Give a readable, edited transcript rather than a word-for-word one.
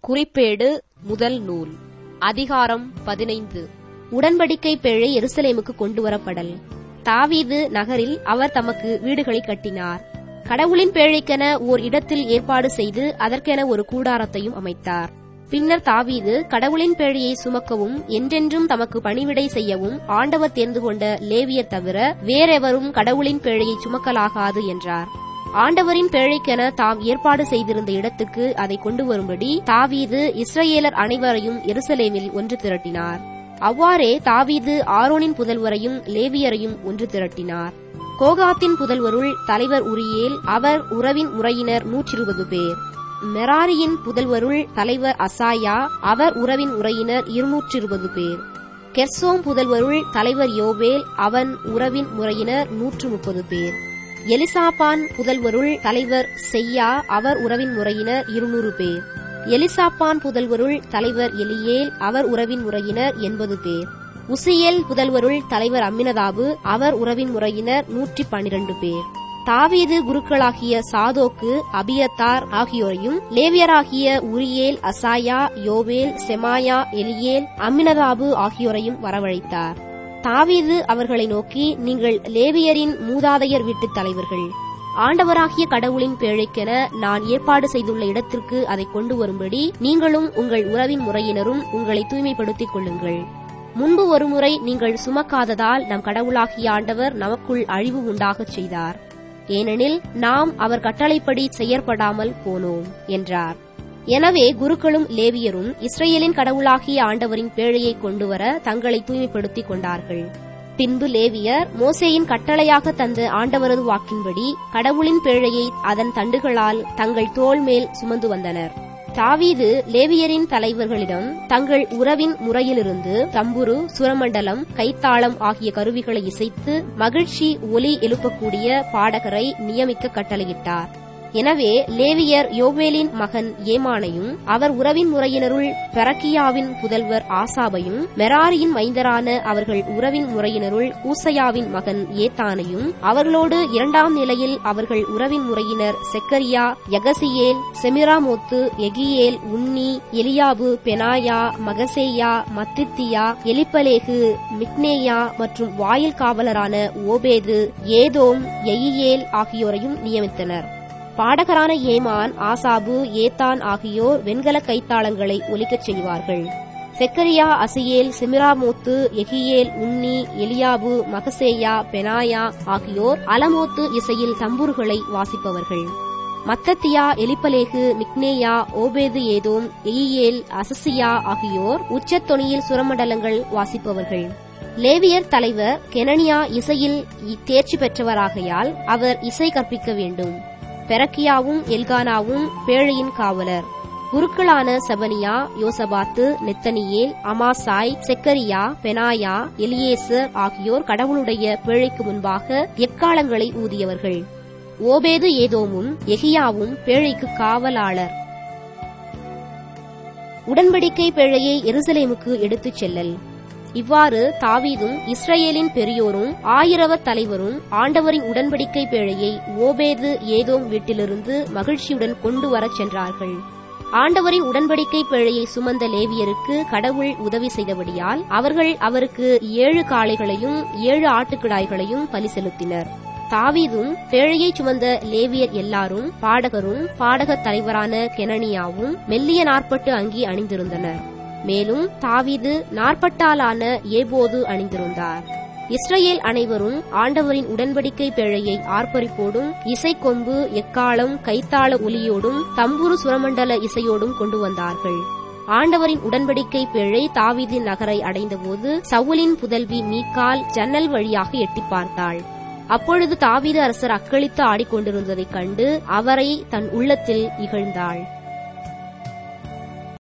குறிப்பேடு முதல் நூல் அதிகாரம் 15 உடன்படிக்கை பேழை எருசலேமுக்கு கொண்டுவரப்படல். தாவீது நகரில் அவர் தமக்கு வீடுகளை கட்டினார். கடவுளின் பேழைக்கென ஓர் இடத்தில் ஏற்பாடு செய்து அதற்கென ஒரு கூடாரத்தையும் அமைத்தார். பின்னர் தாவீது கடவுளின் பேழையை சுமக்கவும் என்றென்றும் தமக்கு பணிவிடை செய்யவும் ஆண்டவர் தேர்ந்து கொண்ட லேவியர் தவிர வேறெவரும் கடவுளின் பேழையை சுமக்கலாகாது என்றார். ஆண்டவரின் பேழைக்கென தாம் ஏற்பாடு செய்திருந்த இடத்துக்கு அதை கொண்டு வரும்படி தாவீது இஸ்ரவேலர் அனைவரையும் எருசலேமில் ஒன்று திரட்டினார். அவ்வாறே தாவீது ஆரோனின் புதல்வரையும் லேவியரையும் ஒன்று திரட்டினார். கோகாத்தின் புதல்வருள் தலைவர் உரியேல், அவர் உறவின் முறையினர் 120 பேர். மெராரியின் புதல்வருள் தலைவர் அசாயா, அவர் உறவின் முறையினர் 220 பேர். கெர்சோம் புதல்வருள் தலைவர் யோவேல், அவன் உறவின் முறையினர் 130 பேர். எலிசாபான் புதல்வருள் தலைவர் செய்யா, அவர் உறவின் முறையினர் 200 பேர். எலிசாபான் புதல்வருள் தலைவர் எலியேல், அவர் உறவின் முறையினர் 80 பேர். உசியேல் புதல்வருள் தலைவர் அம்மினதாபு, அவர் உறவின் முறையினர் 112 பேர். தாவீது குருக்களாகிய சாதோக்கு, அபியத்தார் ஆகியோரையும் லேவியராகிய உரியேல், அசாயா, யோவேல், செமாயா, எலியேல், அம்மினதாபு ஆகியோரையும் வரவழைத்தார். தாவீது அவர்களை நோக்கி, நீங்கள் லேவியரின் மூதாதையர் வீட்டுத் தலைவர்கள். ஆண்டவராகிய கடவுளின் பேழைக்கென நான் ஏற்பாடு செய்துள்ள இடத்திற்கு அதை கொண்டு வரும்படி நீங்களும் உங்கள் உறவின் முறையினரும் உங்களை தூய்மைப்படுத்திக் கொள்ளுங்கள். முன்பு ஒருமுறை நீங்கள் சுமக்காததால் நம் கடவுளாகிய ஆண்டவர் நமக்குள் அழிவு உண்டாகச் செய்தார். ஏனெனில் நாம் அவர் கட்டளைப்படி செயற்படாமல் போனோம் என்றார். எனவே குருக்களும் லேவியரும் இஸ்ரவேலின் கடவுளாகிய ஆண்டவரின் பேழையை கொண்டுவர தங்களை தூய்மைப்படுத்திக் கொண்டார்கள். பின்பு லேவியர் மோசேயின் கட்டளையாக தந்த ஆண்டவரது வாக்கின்படி கடவுளின் பேழையை அதன் தண்டுகளால் தங்கள் தோள் மேல் சுமந்து வந்தனர். தாவீது லேவியரின் தலைவர்களிடம் தங்கள் உறவின் முறையிலிருந்து தம்புரு, சுரமண்டலம், கைத்தாளம் ஆகிய கருவிகளை இசைத்து மகிழ்ச்சி ஒலி எழுப்பக்கூடிய பாடகரை நியமிக்க கட்டளையிட்டார். எனவே லேவியர் யோவேலின் மகன் ஏமானையும், அவர் உறவின் முறையினருள் பெரக்கியாவின் புதல்வர் ஆசாபையும், மெராரியின் மைந்தரான அவர்கள் உறவின் முறையினருள் ஊசையாவின் மகன் ஏத்தானையும், அவர்களோடு இரண்டாம் நிலையில் அவர்கள் உறவின் முறையினர் செக்கரியா, யகசியேல், செமிராமோத்து, எகியேல், உன்னி, எலியாபு, பெனாயா, மகசேயா, மத்தித்தியா, எலிப்பலேகு, மிக்னேயா மற்றும் வாயில் காவலரான ஓபேது, ஏதோம், எயியேல் ஆகியோரையும் நியமித்தனர். பாடகரான ஏமான், ஆசாபு, ஏத்தான் ஆகியோர் வெண்கல கைத்தாளங்களை ஒலிக்கச் செய்வார்கள். செக்கரியா, அசியேல், செமிராமோத்து, எகியேல், உன்னி, எலியாபு, மகசேயா, பெனாயா ஆகியோர் அலமோத்து இசையில் தம்புருகளை வாசிப்பவர்கள். மத்தத்தியா, எலிப்பலேகு, மிக்னேயா, ஓபேது ஏதோம், எயியேல், அசசியா ஆகியோர் உச்சத்தொனியில் சுரமண்டலங்கள் வாசிப்பவர்கள். லேவியர் தலைவர் கெனனியா இசையில் தேர்ச்சி பெற்றவராகையால் அவர் இசை கற்பிக்க வேண்டும். பெரக்கியாவும் எல்கானாவும் பேழையின் காவலர். குருக்களான செபனியா, யோசபாத்து, நெத்தனியேல், அமாசாய், செக்கரியா, பெனாயா, எலியேசர் ஆகியோர் கடவுளுடைய பேழைக்கு முன்பாக எக்காளங்களை ஊதியவர்கள். ஓபேது ஏதோமும் எகியாவும் பேழைக்கு காவலாளர். உடன்படிக்கை பேழையை எருசலேமுக்கு எடுத்துச் செல்லல். இவ்வாறு தாவீதும் இஸ்ரவேலின் பெரியோரும் ஆயிரவர் தலைவரும் ஆண்டவரின் உடன்படிக்கை பேழையை ஓபேது ஏதோம் வீட்டிலிருந்து மகிழ்ச்சியுடன் கொண்டு வரச் சென்றார்கள். ஆண்டவரின் உடன்படிக்கை பேழையை சுமந்த லேவியருக்கு கடவுள் உதவி செய்தபடியால் அவர்கள் அவருக்கு 7 காளைகளையும் 7 ஆட்டுக்கிடாய்களையும் பலி செலுத்தினர். தாவீதும் பேழையை சுமந்த லேவியர் எல்லாரும் பாடகரும் பாடகத் தலைவரான கெனனியாவும் மெல்லிய நாற்பட்டு அங்கி அணிந்திருந்தனர். மேலும் தாவீது நாற்பட்டாலான ஏபோது அணிந்திருந்தார். இஸ்ரவேல் அனைவரும் ஆண்டவரின் உடன்படிக்கை பேழையை ஆர்ப்பரிப்போடும் இசைக்கொம்பு, எக்காளம், கைத்தாள ஒலியோடும் தம்புரு சுரமண்டல இசையோடும் கொண்டு வந்தார்கள். ஆண்டவரின் உடன்படிக்கை பேழை தாவீதின் நகரை அடைந்தபோது சவுலின் புதல்வி மீகால் ஜன்னல் வழியாக எட்டிப் பார்த்தாள். அப்பொழுது தாவீது அரசர் அக்களித்து ஆடிக்கொண்டிருந்ததைக் கண்டு அவரை தன் உள்ளத்தில் இகழ்ந்தாள்.